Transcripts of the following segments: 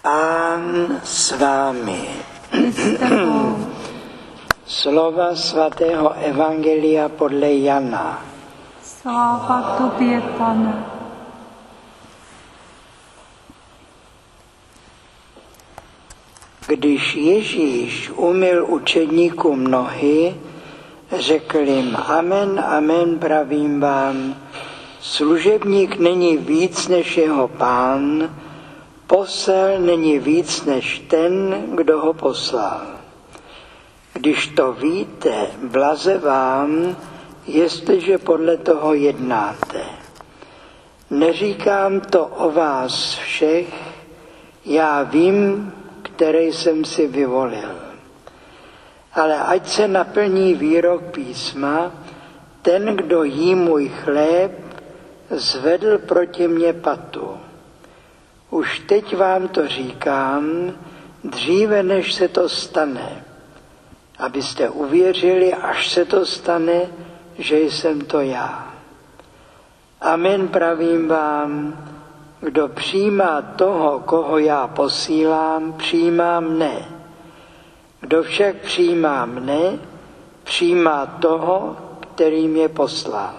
Pán s vámi. Slova svatého Evangelia podle Jana. Sláva tobě, Pane. Když Ježíš umyl učedníkům nohy, řekl jim: Amen, amen, pravím vám, služebník není víc než jeho pán, posel není víc než ten, kdo ho poslal. Když to víte, blaze vám, jestliže podle toho jednáte. Neříkám to o vás všech, já vím, které jsem si vyvolil. Ale ať se naplní výrok písma, ten, kdo jí můj chléb, zvedl proti mně patu. Už teď vám to říkám, dříve než se to stane, abyste uvěřili, až se to stane, že jsem to já. Amen, pravím vám, kdo přijímá toho, koho já posílám, přijímá mne. Kdo však přijímá mne, přijímá toho, který mě poslal.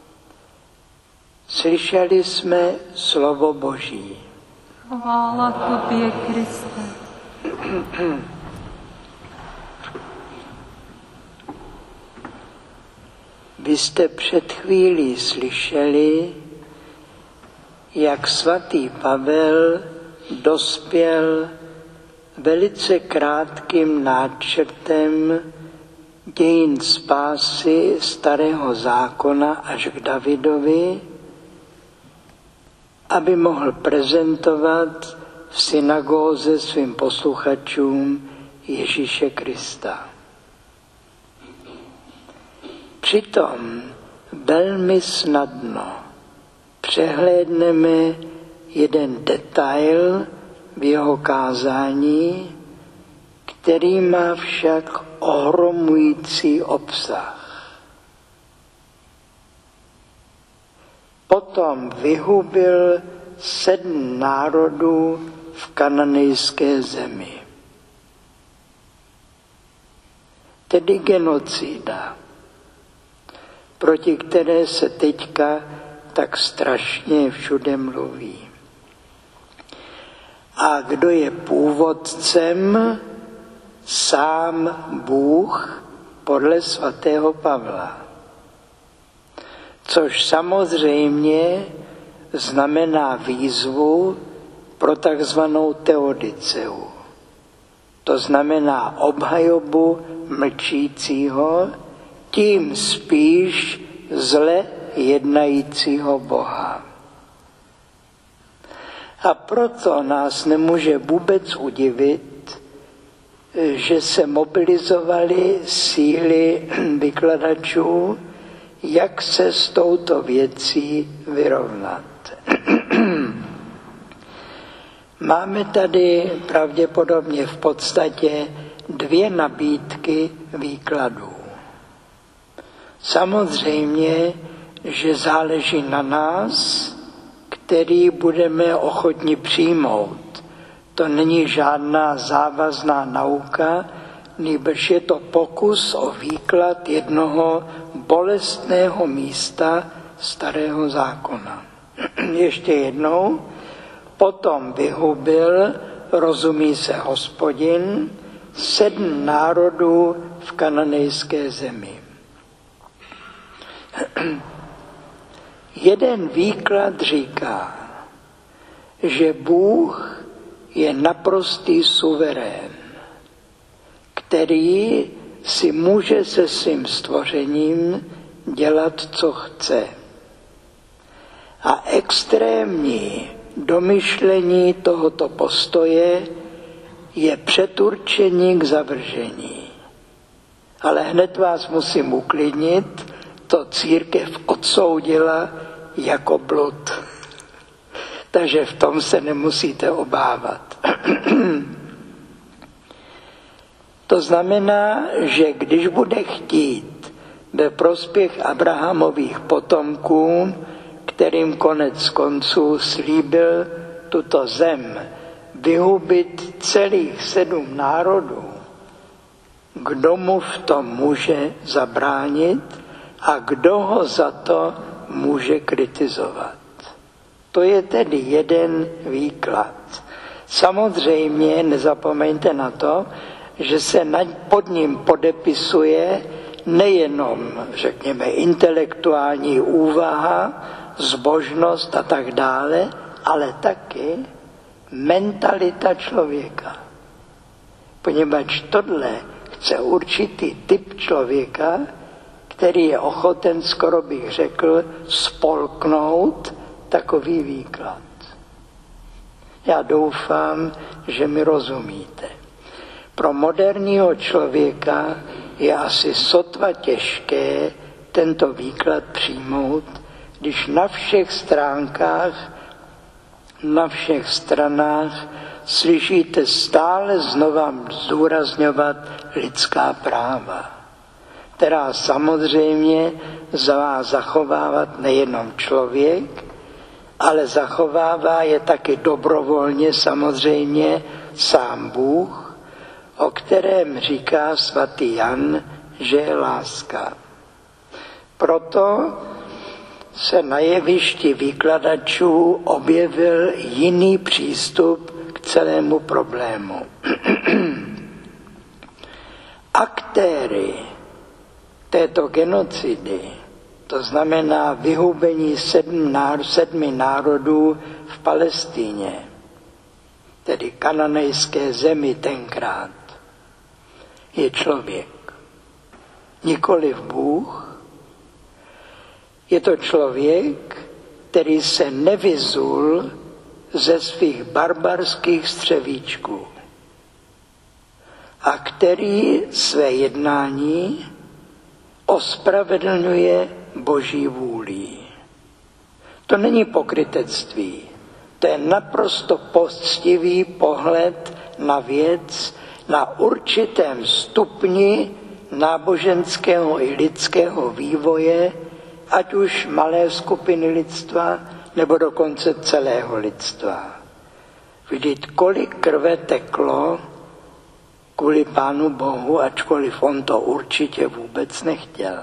Slyšeli jsme slovo Boží. Chvála tobě, Kriste. Vy jste před chvílí slyšeli, jak svatý Pavel dospěl velice krátkým náčrtem dějin spásy starého zákona až k Davidovi, aby mohl prezentovat v synagóze svým posluchačům Ježíše Krista. Přitom velmi snadno přehlédneme jeden detail v jeho kázání, který má však ohromující obsah. Potom vyhubil 7 národů v kananejské zemi. Tedy genocida, proti které se teďka tak strašně všude mluví. A kdo je původcem? Sám Bůh podle svatého Pavla. Což samozřejmě znamená výzvu pro takzvanou teodiceu. To znamená obhajobu mlčícího, tím spíš zle jednajícího Boha. A proto nás nemůže vůbec udivit, že se mobilizovaly síly vykladačů, jak se s touto věcí vyrovnat. Máme tady pravděpodobně v podstatě 2 nabídky výkladů. Samozřejmě, že záleží na nás, který budeme ochotni přijmout. To není žádná závazná nauka, nýbrž je to pokus o výklad jednoho bolestného místa starého zákona. Ještě jednou, potom vyhubil, rozumí se Hospodin, 7 národů v kananejské zemi. Jeden výklad říká, že Bůh je naprostý suverén, který si může se svým stvořením dělat, co chce. A extrémní domyšlení tohoto postoje je předurčení k zavržení. Ale hned vás musím uklidnit, to církev odsoudila jako blud. Takže v tom se nemusíte obávat. To znamená, že když bude chtít ve prospěch Abrahamových potomků, kterým konec konců slíbil tuto zem vyhubit celých 7 národů, kdo mu v tom může zabránit a kdo ho za to může kritizovat. To je tedy jeden výklad. Samozřejmě nezapomeňte na to, že se pod ním podepisuje nejenom, řekněme, intelektuální úvaha, zbožnost a tak dále, ale taky mentalita člověka. Poněvadž tohle chce určitý typ člověka, který je ochoten, skoro bych řekl, spolknout takový výklad. Já doufám, že mi rozumíte. Pro moderního člověka je asi sotva těžké tento výklad přijmout, když na všech stránkách, na všech stranách slyšíte stále znova zdůrazňovat lidská práva, která samozřejmě má zachovávat nejenom člověk, ale zachovává je taky dobrovolně samozřejmě sám Bůh, o kterém říká svatý Jan, že je láska. Proto se na jevišti výkladačů objevil jiný přístup k celému problému. Aktéry této genocidy, to znamená vyhubení 7 národů v Palestíně, tedy kananejské zemi tenkrát, je člověk. Nikoliv Bůh. Je to člověk, který se nevyzul ze svých barbarských střevíčků a který své jednání ospravedlňuje Boží vůlí. To není pokrytectví, to je naprosto poctivý pohled na věc, na určitém stupni náboženského i lidského vývoje, ať už malé skupiny lidstva, nebo dokonce celého lidstva. Vidět, kolik krve teklo kvůli Pánu Bohu, ačkoliv on to určitě vůbec nechtěl.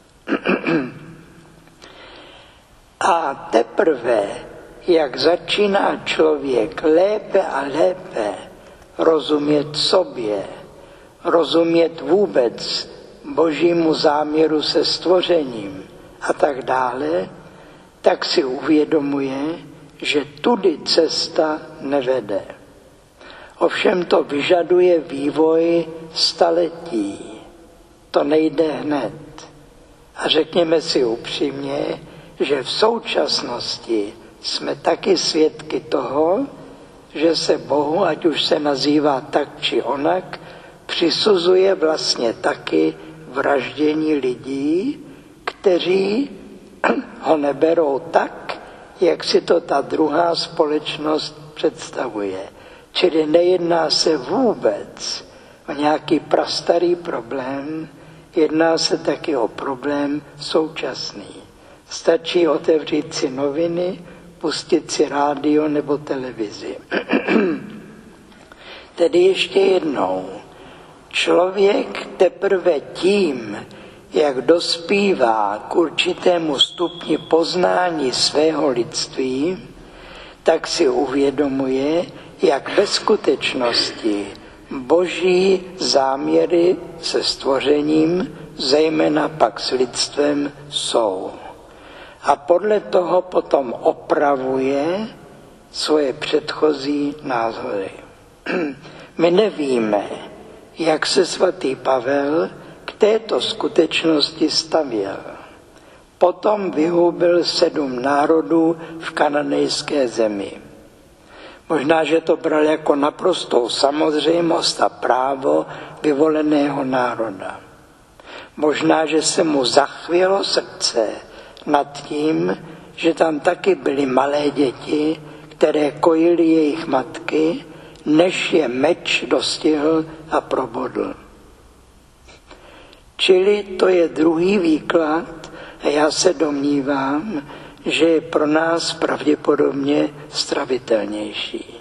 A teprve, jak začíná člověk lépe a lépe rozumět sobě, rozumět vůbec Božímu záměru se stvořením a tak dále, tak si uvědomuje, že tudy cesta nevede. Ovšem to vyžaduje vývoj staletí. To nejde hned. A řekněme si upřímně, že v současnosti jsme taky svědky toho, že se Bohu, ať už se nazývá tak či onak, přisuzuje vlastně taky vraždění lidí, kteří ho neberou tak, jak si to ta druhá společnost představuje. Čili nejedná se vůbec o nějaký prastarý problém, jedná se taky o problém současný. Stačí otevřít si noviny, pustit si rádio nebo televizi. Tedy ještě jednou, člověk teprve tím, jak dospívá k určitému stupni poznání svého lidství, tak si uvědomuje, jak ve skutečnosti Boží záměry se stvořením, zejména pak s lidstvem, jsou. A podle toho potom opravuje svoje předchozí názory. My nevíme, jak se svatý Pavel k této skutečnosti stavěl. Potom vyhubil 7 národů v kananejské zemi. Možná, že to bral jako naprostou samozřejmost a právo vyvoleného národa. Možná, že se mu zachvělo srdce nad tím, že tam taky byly malé děti, které kojily jejich matky, než je meč dostihl a probodl. Čili to je druhý výklad a já se domnívám, že je pro nás pravděpodobně stravitelnější.